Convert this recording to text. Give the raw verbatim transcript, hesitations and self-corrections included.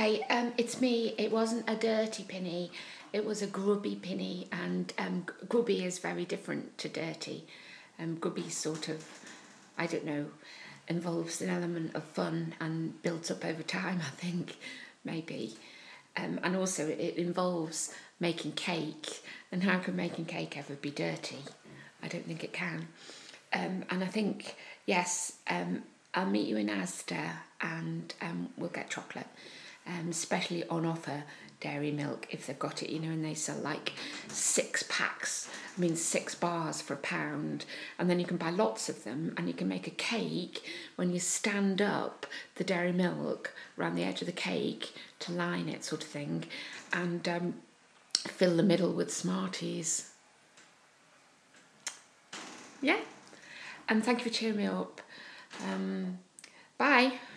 Hi, um, it's me. It wasn't a dirty pinny, it was a grubby pinny, and um, grubby is very different to dirty. Um, grubby sort of, I don't know, involves an element of fun and builds up over time, I think, maybe. Um, and also it involves making cake, and how can making cake ever be dirty? I don't think it can. Um, and I think, yes, um, I'll meet you in Asda and um, we'll get chocolate, um, especially on offer dairy milk if they've got it, you know, and they sell like six packs, I mean six bars for a pound, and then you can buy lots of them and you can make a cake when you stand up the dairy milk around the edge of the cake to line it, sort of thing, and um, fill the middle with Smarties. Yeah, and thank you for cheering me up. Um, bye.